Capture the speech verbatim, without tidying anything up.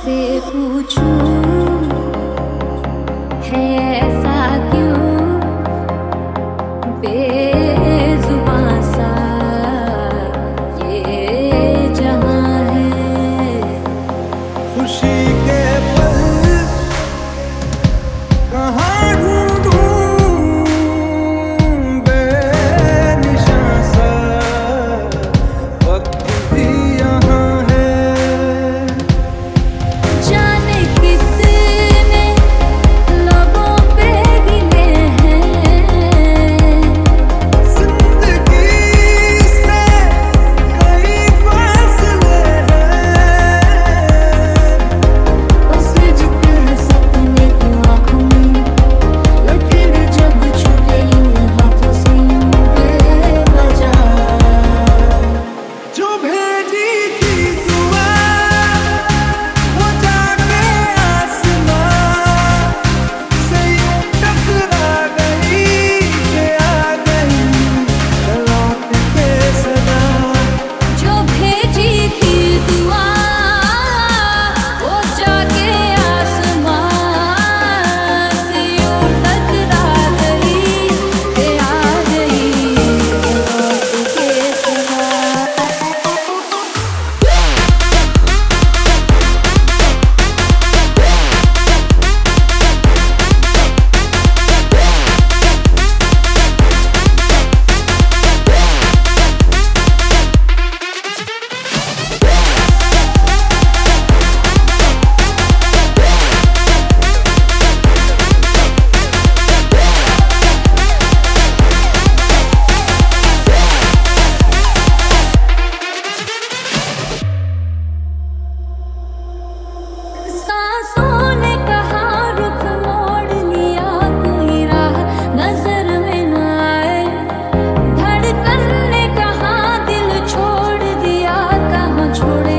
तुझसे पूछूं है ऐसा क्यों बेजुबां सा ये जहां है। खुशी के पल कहाँ ढूंढूं बेनिशां सा वक्त भी यहाँ है। जाने कितने लबों पे गिले हैं जिंदगी से कई फासले हैं। उलझते हैं सपने की आँखों में, लेकिन जब छूटे इन हाथों से यूं बेवजह। जो भेजी थी दुआ वो जाके आसमां से यूं टकरा गई कि आ गई लौट के सदा। जो भेजी थी दुआ वो जाके आसमां से यूं टकरा गई कि आ गई लौट के सदा। सांसों ने कहा रुख मोड़ लिया, कोई राह नजर में न आए। धड़कन ने कहा दिल छोड़ दिया, कहाँ छोड़े